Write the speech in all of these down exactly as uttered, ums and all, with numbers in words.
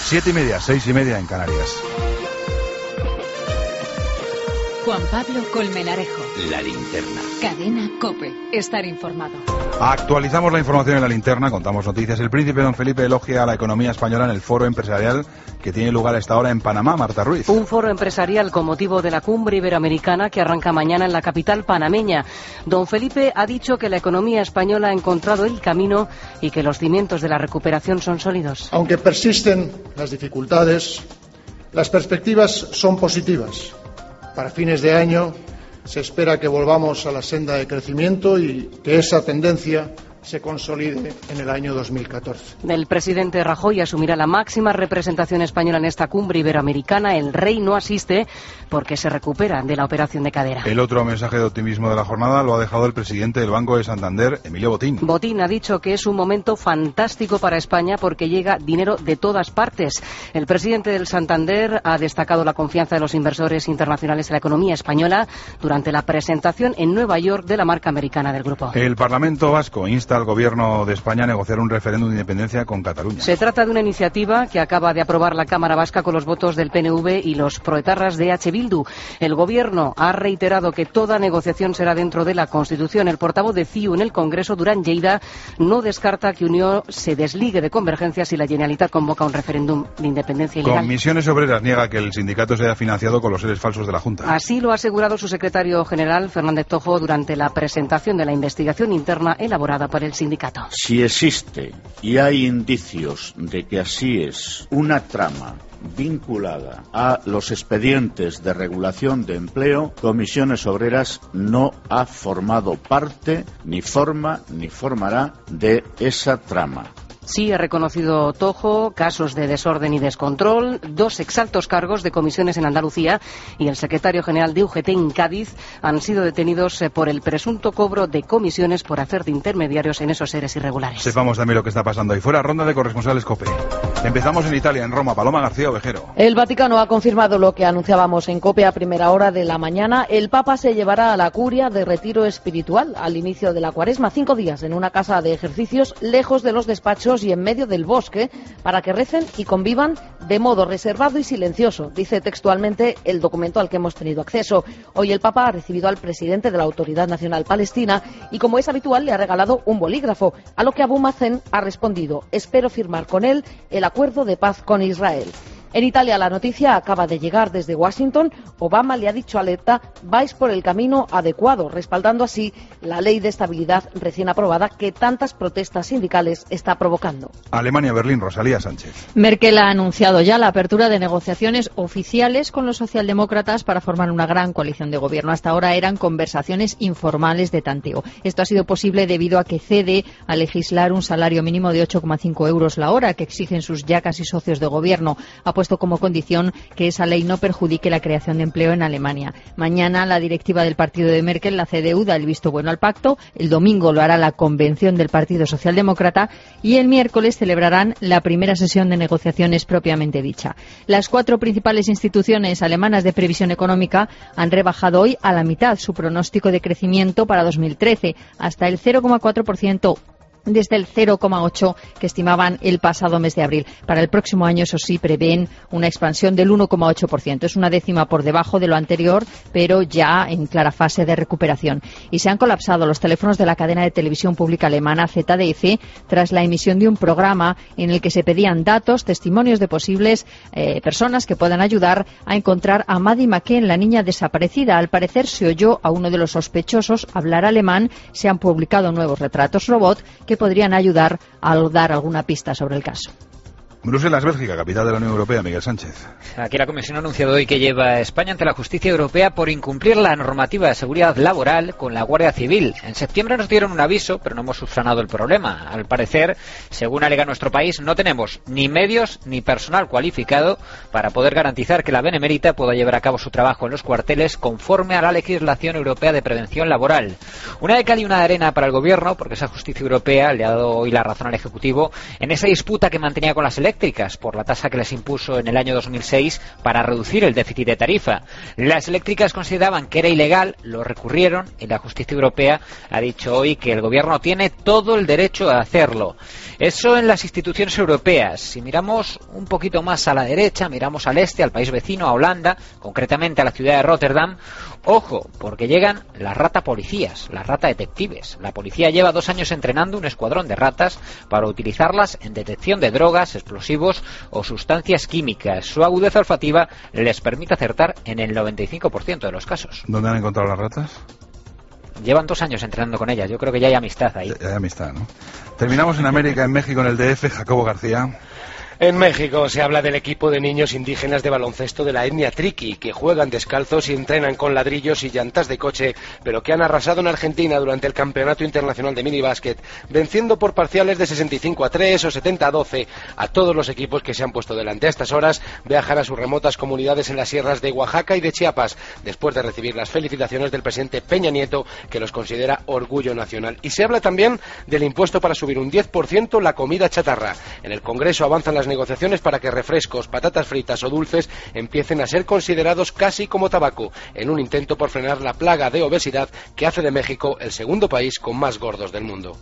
Siete y media, seis y media en Canarias. Juan Pablo Colmenarejo. La linterna. Cadena COPE. Estar informado. Actualizamos la información en la linterna, contamos noticias. El príncipe don Felipe elogia a la economía española en el foro empresarial que tiene lugar a esta hora en Panamá. Marta Ruiz. Un foro empresarial con motivo de la cumbre iberoamericana que arranca mañana en la capital panameña. Don Felipe ha dicho que la economía española ha encontrado el camino y que los cimientos de la recuperación son sólidos. Aunque persisten las dificultades, las perspectivas son positivas. Para fines de año se espera que volvamos a la senda de crecimiento y que esa tendencia se consolide en el año dos mil catorce. El presidente Rajoy asumirá la máxima representación española en esta cumbre iberoamericana. El rey no asiste porque se recupera de la operación de cadera. El otro mensaje de optimismo de la jornada lo ha dejado el presidente del Banco de Santander, Emilio Botín. Botín ha dicho que es un momento fantástico para España porque llega dinero de todas partes. El presidente del Santander ha destacado la confianza de los inversores internacionales en la economía española durante la presentación en Nueva York de la marca americana del grupo. El Parlamento vasco insta al Gobierno de España a negociar un referéndum de independencia con Cataluña. Se trata de una iniciativa que acaba de aprobar la Cámara Vasca con los votos del P N V y los proetarras de H. Bildu. El Gobierno ha reiterado que toda negociación será dentro de la Constitución. El portavoz de C I U en el Congreso, Durán Lleida, no descarta que Unió se desligue de Convergencia si la Generalitat convoca un referéndum de independencia ilegal. Comisiones Obreras niega que el sindicato sea financiado con los seres falsos de la Junta. Así lo ha asegurado su secretario general, Fernández Tojo, durante la presentación de la investigación interna elaborada por el sindicato. Si existe y hay indicios de que así es una trama vinculada a los expedientes de regulación de empleo, Comisiones Obreras no ha formado parte, ni forma, ni formará de esa trama. Sí, ha reconocido Tojo casos de desorden y descontrol, dos exaltos cargos de comisiones en Andalucía y el secretario general de U G T en Cádiz han sido detenidos por el presunto cobro de comisiones por hacer de intermediarios en esos seres irregulares. Sepamos también lo que está pasando ahí fuera. Ronda de corresponsales COPE. Empezamos en Italia, en Roma. Paloma García Ovejero. El Vaticano ha confirmado lo que anunciábamos en COPE a primera hora de la mañana. El Papa se llevará a la curia de retiro espiritual al inicio de la Cuaresma, cinco días en una casa de ejercicios lejos de los despachos y en medio del bosque, para que recen y convivan de modo reservado y silencioso, dice textualmente el documento al que hemos tenido acceso. Hoy el Papa ha recibido al presidente de la Autoridad Nacional Palestina y, como es habitual, le ha regalado un bolígrafo, a lo que Abu Mazen ha respondido: espero firmar con él el acuerdo de paz con Israel. En Italia la noticia acaba de llegar desde Washington. Obama le ha dicho a Letta: vais por el camino adecuado, respaldando así la ley de estabilidad recién aprobada que tantas protestas sindicales está provocando. Alemania, Berlín, Rosalía Sánchez. Merkel ha anunciado ya la apertura de negociaciones oficiales con los socialdemócratas para formar una gran coalición de gobierno. Hasta ahora eran conversaciones informales de tanteo. Esto ha sido posible debido a que cede a legislar un salario mínimo de ocho coma cinco euros la hora que exigen sus ya casi socios de gobierno. Ha puesto como condición que esa ley no perjudique la creación de empleo en Alemania. Mañana la directiva del partido de Merkel, la C D U, da el visto bueno al pacto. El domingo lo hará la convención del Partido Socialdemócrata y el miércoles celebrarán la primera sesión de negociaciones propiamente dicha. Las cuatro principales instituciones alemanas de previsión económica han rebajado hoy a la mitad su pronóstico de crecimiento para dos mil trece, hasta el cero coma cuatro por ciento. Desde el cero coma ocho por ciento que estimaban el pasado mes de abril. Para el próximo año, eso sí, prevén una expansión del uno coma ocho por ciento. Es una décima por debajo de lo anterior, pero ya en clara fase de recuperación. Y se han colapsado los teléfonos de la cadena de televisión pública alemana Z D F tras la emisión de un programa en el que se pedían datos, testimonios de posibles eh, personas que puedan ayudar a encontrar a Maddie McKen, la niña desaparecida. Al parecer se oyó a uno de los sospechosos hablar alemán. Se han publicado nuevos retratos robot que podrían ayudar a dar alguna pista sobre el caso. Bruselas, Bélgica, capital de la Unión Europea, Miguel Sánchez. Aquí la Comisión ha anunciado hoy que lleva a España ante la justicia europea por incumplir la normativa de seguridad laboral con la Guardia Civil. En septiembre nos dieron un aviso, pero no hemos subsanado el problema. Al parecer, según alega nuestro país, no tenemos ni medios ni personal cualificado para poder garantizar que la Benemérita pueda llevar a cabo su trabajo en los cuarteles conforme a la legislación europea de prevención laboral. Una de cal y una de arena para el Gobierno, porque esa justicia europea le ha dado hoy la razón al Ejecutivo en esa disputa que mantenía con la selección eléctricas por la tasa que les impuso en el año dos mil seis para reducir el déficit de tarifa. Las eléctricas consideraban que era ilegal, lo recurrieron y la justicia europea ha dicho hoy que el gobierno tiene todo el derecho a hacerlo. Eso en las instituciones europeas. Si miramos un poquito más a la derecha, miramos al este, al país vecino, a Holanda, concretamente a la ciudad de Rotterdam, ojo, porque llegan las rata policías, las rata detectives. La policía lleva dos años entrenando un escuadrón de ratas para utilizarlas en detección de drogas, explosivos o sustancias químicas. Su agudeza olfativa les permite acertar en el noventa y cinco por ciento de los casos. ¿Dónde han encontrado las ratas? Llevan dos años entrenando con ellas. Yo creo que ya hay amistad ahí. Ya hay amistad, ¿no? Terminamos en América, en México, en el D F. Jacobo García. En México se habla del equipo de niños indígenas de baloncesto de la etnia triqui, que juegan descalzos y entrenan con ladrillos y llantas de coche, pero que han arrasado en Argentina durante el Campeonato Internacional de Minibásquet, venciendo por parciales de sesenta y cinco a tres o setenta a doce a todos los equipos que se han puesto delante. A estas horas viajan a sus remotas comunidades en las sierras de Oaxaca y de Chiapas, después de recibir las felicitaciones del presidente Peña Nieto, que los considera orgullo nacional. Y se habla también del impuesto para subir un diez por ciento la comida chatarra. En el Congreso avanzan las negociaciones para que refrescos, patatas fritas o dulces empiecen a ser considerados casi como tabaco, en un intento por frenar la plaga de obesidad que hace de México el segundo país con más gordos del mundo.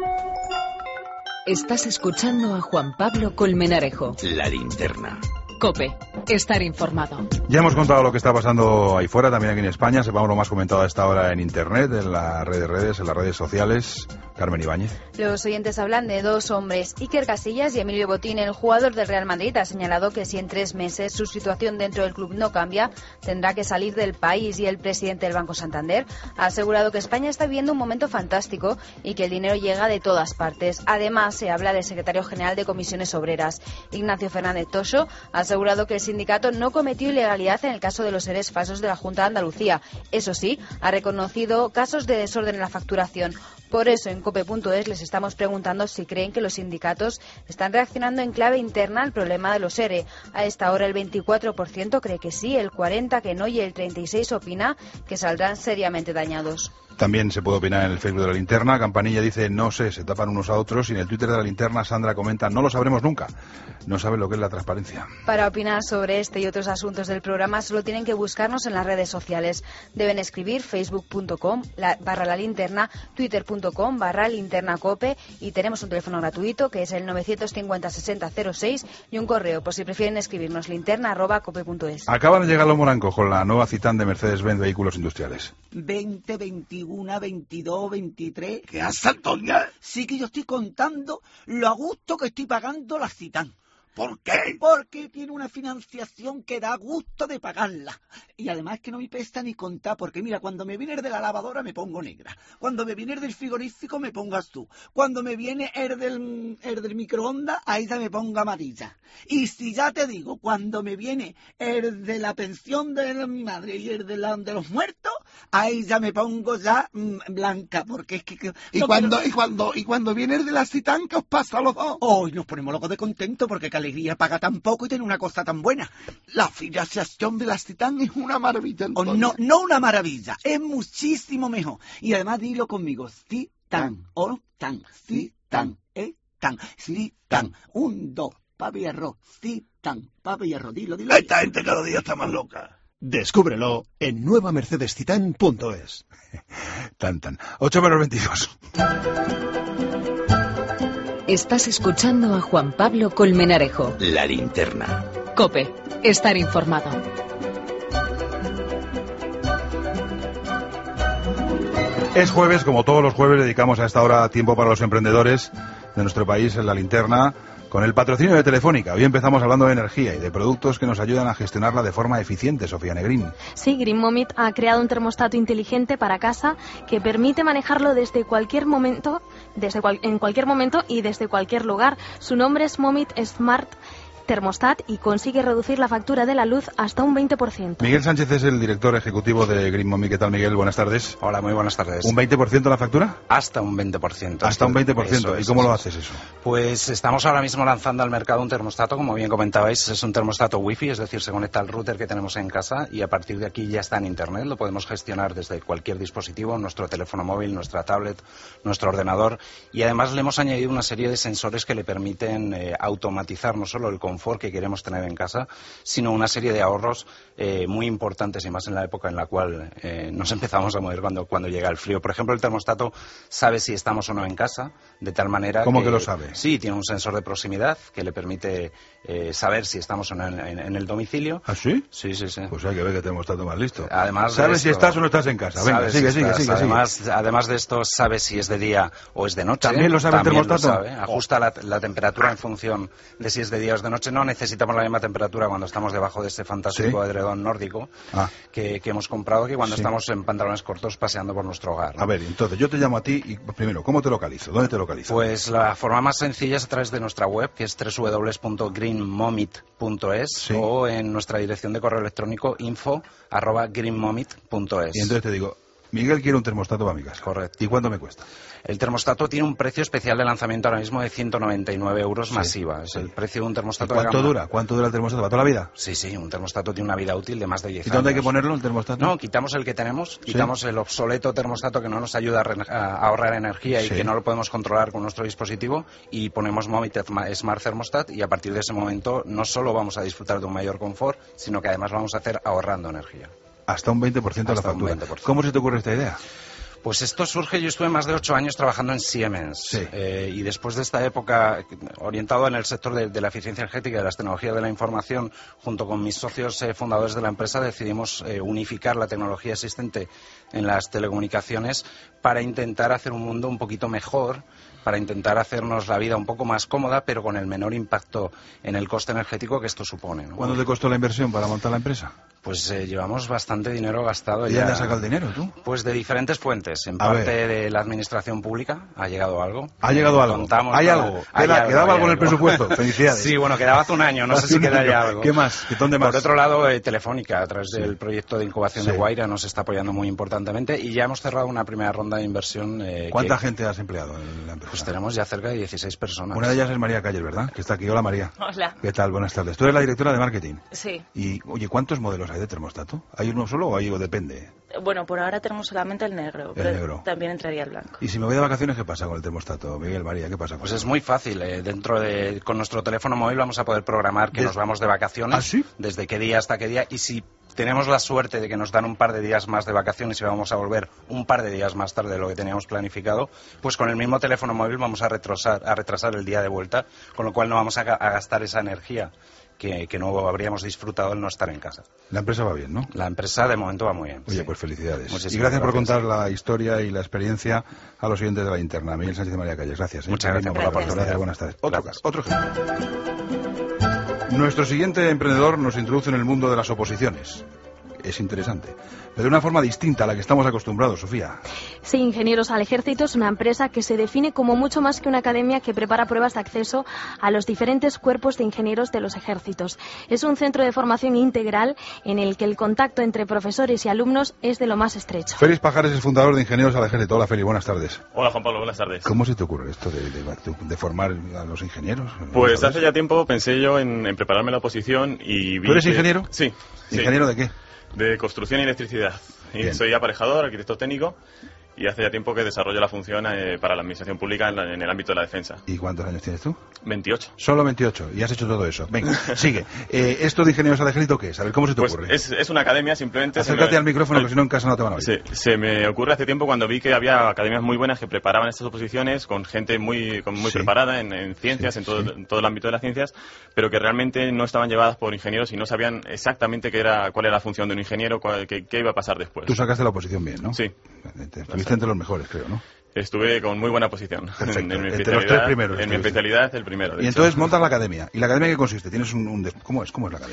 Estás escuchando a Juan Pablo Colmenarejo. La linterna. COPE. Estar informado. Ya hemos contado lo que está pasando ahí fuera, también aquí en España. Sepamos lo más comentado a esta hora en Internet, en las redes, redes, en las redes sociales. Carmen Ibáñez. Los oyentes hablan de dos hombres, Iker Casillas y Emilio Botín. El jugador del Real Madrid ha señalado que si en tres meses su situación dentro del club no cambia, tendrá que salir del país. Y el presidente del Banco Santander ha asegurado que España está viviendo un momento fantástico y que el dinero llega de todas partes. Además, se habla del secretario general de Comisiones Obreras, Ignacio Fernández Toso, ha asegurado que el sindicato no cometió ilegalidad en el caso de los eres falsos de la Junta de Andalucía. Eso sí, ha reconocido casos de desorden en la facturación. Por eso, en cope punto es les estamos preguntando si creen que los sindicatos están reaccionando en clave interna al problema de los ERE. A esta hora el veinticuatro por ciento cree que sí, el cuarenta por ciento que no y el treinta y seis por ciento opina que saldrán seriamente dañados. También se puede opinar en el Facebook de la Linterna. Campanilla dice, no sé, se tapan unos a otros. Y en el Twitter de la Linterna, Sandra comenta, no lo sabremos nunca. No sabe lo que es la transparencia. Para opinar sobre este y otros asuntos del programa, solo tienen que buscarnos en las redes sociales. Deben escribir facebook punto com barra la linterna, twitter punto com barra linterna cope, y tenemos un teléfono gratuito que es el novecientos cincuenta sesenta cero seis y un correo por si prefieren escribirnos linterna arroba cope punto es. Acaban de llegar los morancos con la nueva Citan de Mercedes-Benz Vehículos Industriales. veinte, veintiuno, veintidós, veintitrés. ¿Qué hace, Antonia? Sí que yo estoy contando lo a gusto que estoy pagando la Citan. ¿Por qué? Porque tiene una financiación que da gusto de pagarla. Y además que no me pesa ni contar, porque mira, cuando me viene el de la lavadora me pongo negra. Cuando me viene el del frigorífico me pongo azul. Cuando me viene el del, el del microondas, ahí ya me pongo amarilla. Y si ya te digo, cuando me viene el de la pensión de mi madre y el de, la, de los muertos, ahí ya me pongo ya mmm, blanca, porque es que... que ¿Y, no cuando, quiero... y, cuando, ¿Y cuando viene el de la Citan, qué os pasa a los dos? Hoy nos ponemos locos de contento porque qué alegría paga tan poco y tiene una cosa tan buena. La financiación de la Citan es una maravilla. Oh, no, no una maravilla, es muchísimo mejor. Y además dilo conmigo, Citan, o tan, Citan, eh, tan, Citan, un, dos, papa y arroz, Citan, papa y arroz, dilo, dilo. Esta gente cada día está más loca. Descúbrelo en nueva mercedes citan punto es. Tan, tan. ocho menos veintidós. Estás escuchando a Juan Pablo Colmenarejo. La Linterna. COPE. Estar informado. Es jueves, como todos los jueves dedicamos a esta hora tiempo para los emprendedores de nuestro país en La Linterna, con el patrocinio de Telefónica. Hoy empezamos hablando de energía y de productos que nos ayudan a gestionarla de forma eficiente. Sofía Negrín. Sí, Green Momit ha creado un termostato inteligente para casa que permite manejarlo desde cualquier momento, desde cual, en cualquier momento y desde cualquier lugar. Su nombre es Momit Smart Thermostat y consigue reducir la factura de la luz hasta un veinte por ciento. Miguel Sánchez es el director ejecutivo de Green Mommy. ¿Qué tal, Miguel? Buenas tardes. Hola, muy buenas tardes. ¿Un veinte por ciento la factura? Hasta un veinte por ciento. Hasta un veinte por ciento. Eso ¿Y es, cómo eso lo es. haces eso? Pues estamos ahora mismo lanzando al mercado un termostato, como bien comentabais, es un termostato wifi, es decir, se conecta al router que tenemos en casa y a partir de aquí ya está en internet, lo podemos gestionar desde cualquier dispositivo, nuestro teléfono móvil, nuestra tablet, nuestro ordenador, y además le hemos añadido una serie de sensores que le permiten eh, automatizar no solo el confort que queremos tener en casa, sino una serie de ahorros eh, muy importantes, y más en la época en la cual eh, nos empezamos a mover cuando, cuando llega el frío. Por ejemplo, el termostato sabe si estamos o no en casa, de tal manera ¿Cómo que, que lo sabe? Sí, tiene un sensor de proximidad que le permite eh, saber si estamos o no en, en, en el domicilio. ¿Ah, sí? Sí, sí, sí. Pues hay que ver que termostato más listo. Además de ¿Sabes si esto- estás o no estás en casa? Venga, Sabes sigue, si sigue, estás. sigue, sigue. Además, además de esto, sabe si es de día o es de noche. ¿También lo sabe el También termostato? lo sabe. Ajusta la, la temperatura en función de si es de día o es de noche. No necesitamos la misma temperatura cuando estamos debajo de este fantástico ¿Sí? edredón nórdico Ah. que, que hemos comprado que cuando Sí. estamos en pantalones cortos paseando por nuestro hogar, ¿no? A ver, entonces yo te llamo a ti y primero, ¿cómo te localizo? ¿Dónde te localizo? Pues la forma más sencilla es a través de nuestra web, que es doble u doble u doble u punto green momit punto es, Sí. o en nuestra dirección de correo electrónico info arroba green momit punto es. Y entonces te digo, Miguel quiere un termostato para mi casa. Correcto. ¿Y cuánto me cuesta? El termostato tiene un precio especial de lanzamiento ahora mismo de ciento noventa y nueve euros Sí, masiva. Es sí. el precio de un ¿Y termostato de ¿Cuánto gama- dura? ¿Cuánto dura el termostato? ¿Para toda la vida? Sí, sí, un termostato tiene una vida útil de más de diez ¿Y años. dónde hay que ponerlo, el termostato? No, quitamos el que tenemos, quitamos el obsoleto termostato que no nos ayuda a, re- a ahorrar energía y Sí. que no lo podemos controlar con nuestro dispositivo, y ponemos Momit Smart Thermostat, y a partir de ese momento no solo vamos a disfrutar de un mayor confort, sino que además vamos a hacer ahorrando energía. Hasta un veinte por ciento de la Hasta un factura. veinte por ciento. ¿Cómo se te ocurre esta idea? Pues esto surge, yo estuve más de ocho años trabajando en Siemens, Sí. eh, y después de esta época orientado en el sector de, de la eficiencia energética y de las tecnologías de la información, junto con mis socios eh, fundadores de la empresa, decidimos eh, unificar la tecnología existente en las telecomunicaciones para intentar hacer un mundo un poquito mejor, para intentar hacernos la vida un poco más cómoda, pero con el menor impacto en el coste energético que esto supone, ¿no? ¿Cuánto te costó la inversión para montar la empresa? Pues eh, llevamos bastante dinero gastado ¿Y ya. dónde has sacado el dinero tú? Pues de diferentes fuentes. En A parte ver. de la administración pública ha llegado algo. ¿Ha llegado Eh, algo? contamos ¿Hay con- algo? hay ¿Queda- quedaba hay algo en el presupuesto? Felicidades. Sí, bueno, quedaba hace un año, no sé Hace si un queda año. ya algo. ¿Qué más? ¿Dónde más? Por otro lado, eh, Telefónica, a través Sí. del proyecto de incubación Sí. de Guaira, nos está apoyando muy importantemente, y ya hemos cerrado una primera ronda de inversión. eh, ¿Cuánta que- gente has empleado en la empresa? Pues tenemos ya cerca de dieciséis personas. Una de ellas es María Calles, ¿verdad? Que está aquí. Hola, María. Hola. ¿Qué tal? Buenas tardes. Tú eres la directora de marketing. Sí. Y, oye, ¿cuántos modelos hay de termostato? ¿Hay uno solo o hay o depende? Bueno, por ahora tenemos solamente el negro, El pero negro. también entraría el blanco. Y si me voy de vacaciones, ¿qué pasa con el termostato? Miguel, María, ¿qué pasa? Pues es muy fácil. eh, Dentro de con nuestro teléfono móvil vamos a poder programar que Des- nos vamos de vacaciones. ¿Ah, sí? Desde qué día hasta qué día. Y si tenemos la suerte de que nos dan un par de días más de vacaciones y vamos a volver un par de días más tarde de lo que teníamos planificado, pues con el mismo teléfono móvil vamos a retrasar, a retrasar el día de vuelta, con lo cual no vamos a, ga- a gastar esa energía que, que no habríamos disfrutado al no estar en casa. La empresa va bien, ¿no? La empresa de momento va muy bien. Oye, sí. pues felicidades. Muchísimas y gracias, por gracias. contar la historia y la experiencia a los oyentes de la interna. Miguel Sánchez y María Calles, gracias. ¿eh? Muchas gracias por la Gracias. oportunidad. Buenas tardes. Otro, Gracias. caso, otro ejemplo. Nuestro siguiente emprendedor nos introduce en el mundo de las oposiciones. Es interesante, pero de una forma distinta a la que estamos acostumbrados, Sofía. Sí, Ingenieros al Ejército es una empresa que se define como mucho más que una academia que prepara pruebas de acceso a los diferentes cuerpos de ingenieros de los ejércitos. Es un centro de formación integral en el que el contacto entre profesores y alumnos es de lo más estrecho. Félix Pajares es fundador de Ingenieros al Ejército. Hola, Félix, buenas tardes. Hola Juan Pablo, buenas tardes. ¿Cómo se te ocurre esto de, de- de formar a los ingenieros? Pues ¿Sabes? hace ya tiempo pensé yo en, en prepararme la oposición y vi ¿Tú eres que- ingeniero? Sí. sí. ¿Ingeniero de qué? De construcción y electricidad. Y Bien. soy aparejador, arquitecto técnico, y hace ya tiempo que desarrollo la función eh, para la administración pública en, la- en el ámbito de la defensa. ¿Y cuántos años tienes tú? veintiocho. Solo veintiocho, y has hecho todo eso. Venga, sigue. Eh, ¿Esto de Ingenieros al Ejército qué es? A ver, ¿cómo se te Pues ocurre? es, es una academia, simplemente... se Acércate me- al micrófono, que si no en casa no te van a oír. Sí, se me ocurre hace tiempo cuando vi que había academias muy buenas que preparaban estas oposiciones con gente muy, con muy Sí. preparada en, en ciencias, Sí, en, todo, sí. en todo el ámbito de las ciencias, pero que realmente no estaban llevadas por ingenieros y no sabían exactamente qué era, cuál era la función de un ingeniero, cuál- qué, qué iba a pasar después. Tú sacaste la oposición bien, ¿no? Sí. Te estuviste entre los mejores, creo, ¿no? Estuve con muy buena posición. Perfecto. En, en mi Entre los especialidad, tres primeros en mi estuviste. especialidad, el primero. de Y hecho. entonces montas la academia. ¿Y la academia qué consiste? ¿Tienes un, un des- ¿Cómo es? ¿Cómo es la academia?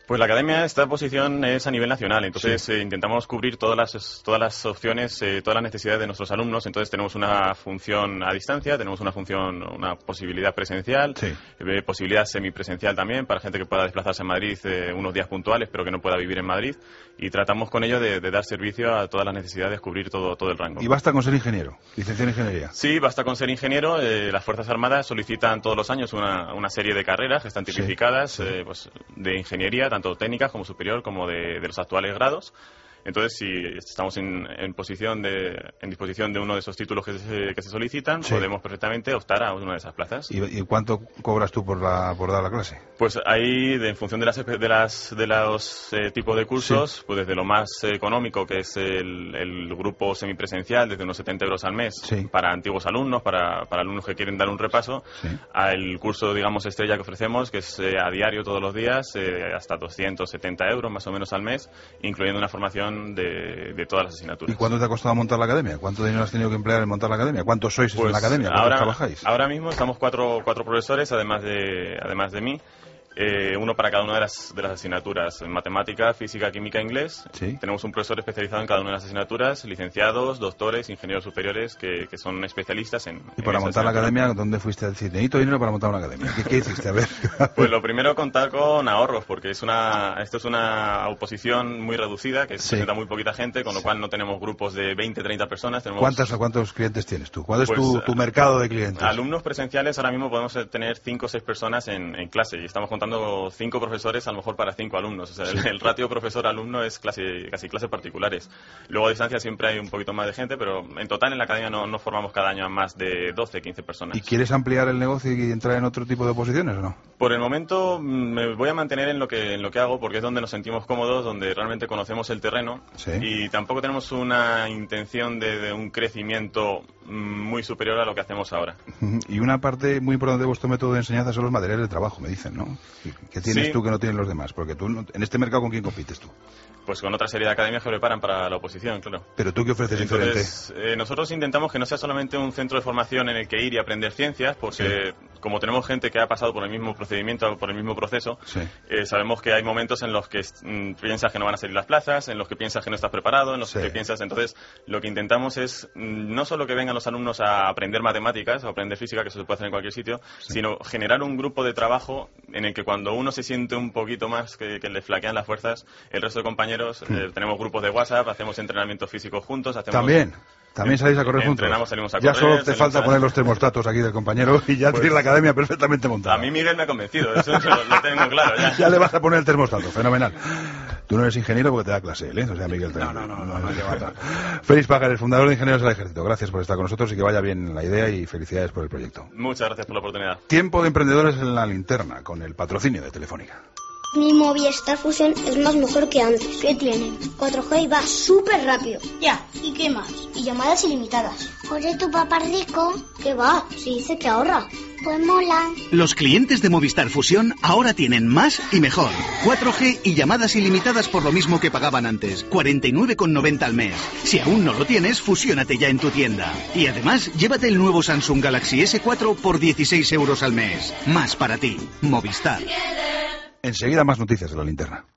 Pues la academia, esta posición es a nivel nacional, entonces sí. eh, intentamos cubrir todas las todas las opciones, eh, todas las necesidades de nuestros alumnos. Entonces tenemos una función a distancia, tenemos una función, una posibilidad presencial, sí. eh, posibilidad semipresencial también para gente que pueda desplazarse a Madrid eh, unos días puntuales, pero que no pueda vivir en Madrid. Y tratamos con ello de, de dar servicio a todas las necesidades, cubrir todo todo el rango. ¿Y basta con ser ingeniero, licenciado en ingeniería? Sí, basta con ser ingeniero. Eh, las Fuerzas Armadas solicitan todos los años una, una serie de carreras que están tipificadas sí. eh, pues, de ingeniería, tanto técnicas como superior, como de, de los actuales grados. Entonces, si estamos en, en posición de, en disposición de uno de esos títulos que se, que se solicitan, sí. podemos perfectamente optar a una de esas plazas. ¿Y, y cuánto cobras tú por, la, por dar la clase? Pues ahí, de, en función de las de las de los eh, tipos de cursos, sí. pues desde lo más eh, económico, que es el, el grupo semipresencial, desde unos setenta euros al mes, sí. para antiguos alumnos, para, para alumnos que quieren dar un repaso, sí. al curso, digamos, estrella que ofrecemos, que es eh, a diario todos los días, eh, hasta doscientos setenta euros más o menos al mes, incluyendo una formación De, de todas las asignaturas. ¿Y cuánto te ha costado montar la academia? ¿Cuánto dinero has tenido que emplear en montar la academia? ¿Cuántos sois pues en la academia? ¿Cuántos ahora, trabajáis? Ahora mismo estamos cuatro, cuatro profesores, además de, además de mí. Eh, uno para cada una de las, de las asignaturas, en matemática, física, química, inglés. ¿Sí? Tenemos un profesor especializado en cada una de las asignaturas, licenciados, doctores, ingenieros superiores que, que son especialistas en... ¿Y para en montar la academia, dónde fuiste a decir, necesito dinero para montar una academia? ¿Qué, qué hiciste? A ver. Pues lo primero, contar con ahorros, porque es una esto es una oposición muy reducida, que se presenta muy poquita gente, con lo cual no tenemos grupos de veinte, treinta personas. Tenemos... ¿Cuántos, ¿Cuántos clientes tienes tú? ¿Cuál es pues, tu, tu mercado de clientes? Alumnos presenciales, ahora mismo podemos tener cinco o seis personas en, en clase, y estamos contando cinco profesores a lo mejor para cinco alumnos. O sea, sí. el, el ratio profesor-alumno es clase, casi clases particulares. Luego a distancia siempre hay un poquito más de gente, pero en total en la academia no, no formamos cada año a más de doce, quince personas. ¿Y quieres ampliar el negocio y entrar en otro tipo de posiciones o no? Por el momento me voy a mantener en lo que en lo que hago, porque es donde nos sentimos cómodos, donde realmente conocemos el terreno, sí. y tampoco tenemos una intención de, de un crecimiento muy superior a lo que hacemos ahora. Y una parte muy importante de vuestro método de enseñanza son los materiales de trabajo, me dicen, ¿no? ¿Qué tienes sí. tú que no tienen los demás? Porque tú, en este mercado, ¿con quién compites tú? Pues con otra serie de academias que preparan para la oposición, claro. ¿Pero tú qué ofreces Entonces, diferente? Eh, nosotros intentamos que no sea solamente un centro de formación en el que ir y aprender ciencias, porque sí. como tenemos gente que ha pasado por el mismo procedimiento, por el mismo proceso, sí. eh, sabemos que hay momentos en los que mm, piensas que no van a salir las plazas, en los que piensas que no estás preparado, en los sí. que piensas... Entonces, lo que intentamos es mm, no solo que vengan los alumnos a aprender matemáticas o aprender física, que eso se puede hacer en cualquier sitio, sí. sino generar un grupo de trabajo en el que cuando uno se siente un poquito más que, que le flaquean las fuerzas, el resto de compañeros mm. eh, tenemos grupos de WhatsApp, hacemos entrenamientos físicos juntos, hacemos... También. También salís a correr juntos. Entrenamos, salimos a ya correr. Solo te falta a... poner los termostatos aquí del compañero y ya pues, tienes la academia perfectamente montada. A mí Miguel me ha convencido, eso lo, lo tengo claro. Ya. ya le vas a poner el termostato, fenomenal. Tú no eres ingeniero porque te da clase él, ¿eh? O sea, Miguel... No, no, no, no, no, no lleva Félix Pajares, fundador de Ingenieros del Ejército. Gracias por estar con nosotros y que vaya bien la idea y felicidades por el proyecto. Muchas gracias por la oportunidad. Tiempo de emprendedores en la linterna, con el patrocinio de Telefónica. Mi Movistar Fusión es más mejor que antes. ¿Qué tiene? cuatro G y va súper rápido. Ya, ¿y qué más? Y llamadas ilimitadas. Oye, tu papá rico. ¿Qué va? Si dice que ahorra. Pues mola. Los clientes de Movistar Fusión ahora tienen más y mejor. cuatro G y llamadas ilimitadas por lo mismo que pagaban antes. cuarenta y nueve con noventa al mes. Si aún no lo tienes, fusiónate ya en tu tienda. Y además, llévate el nuevo Samsung Galaxy ese cuatro por dieciséis euros al mes. Más para ti. Movistar. Enseguida más noticias de la linterna.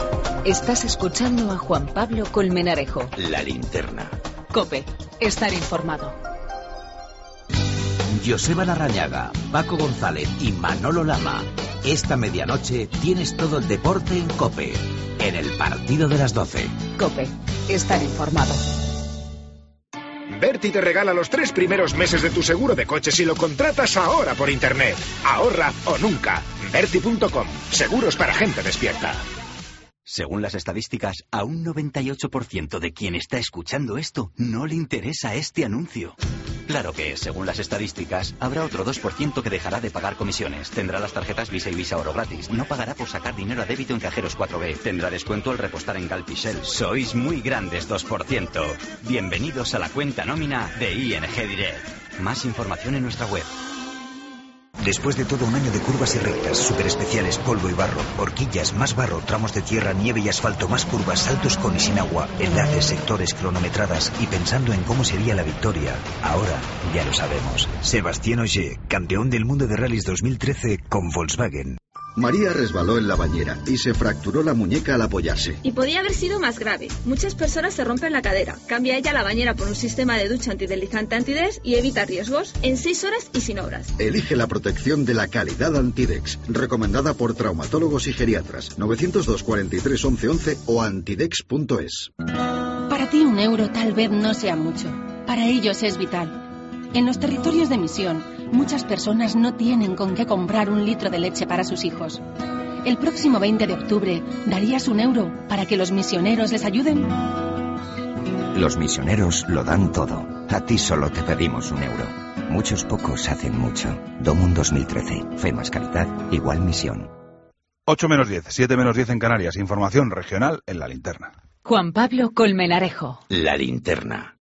Estás escuchando a Juan Pablo Colmenarejo. La linterna. COPE. Estar informado. Joseba Larrañaga, Paco González y Manolo Lama. Esta medianoche tienes todo el deporte en COPE. En el partido de las doce. COPE. Estar informado. Berti te regala los tres primeros meses de tu seguro de coche si lo contratas ahora por internet. Ahorra o nunca. Berti punto com. Seguros para gente despierta. Según las estadísticas, a un noventa y ocho por ciento de quien está escuchando esto no le interesa este anuncio. Claro que, según las estadísticas, habrá otro dos por ciento que dejará de pagar comisiones. Tendrá las tarjetas Visa y Visa Oro gratis. No pagará por sacar dinero a débito en cajeros cuatro B. Tendrá descuento al repostar en Galp y Shell. Sois muy grandes, dos por ciento. Bienvenidos a la cuenta nómina de I N G Direct. Más información en nuestra web. Después de todo un año de curvas y rectas, super especiales, polvo y barro, horquillas, más barro, tramos de tierra, nieve y asfalto, más curvas, saltos con y sin agua, enlaces, sectores, cronometradas y pensando en cómo sería la victoria, ahora ya lo sabemos. Sebastián Ogier, campeón del mundo de rallies dos mil trece con Volkswagen. María resbaló en la bañera y se fracturó la muñeca al apoyarse. Y podía haber sido más grave. Muchas personas se rompen la cadera. Cambia ella la bañera por un sistema de ducha antideslizante Antidex y evita riesgos en seis horas y sin obras. Elige la protección de la calidad Antidex, recomendada por traumatólogos y geriatras. novecientos dos, cuarenta y tres, once, once o antidex punto es. Para ti un euro tal vez no sea mucho. Para ellos es vital. En los territorios de misión, muchas personas no tienen con qué comprar un litro de leche para sus hijos. El próximo veinte de octubre, ¿darías un euro para que los misioneros les ayuden? Los misioneros lo dan todo. A ti solo te pedimos un euro. Muchos pocos hacen mucho. DOMUN dos mil trece. Fe más calidad, igual misión. ocho menos diez, siete menos diez en Canarias. Información regional en La Linterna. Juan Pablo Colmenarejo. La Linterna.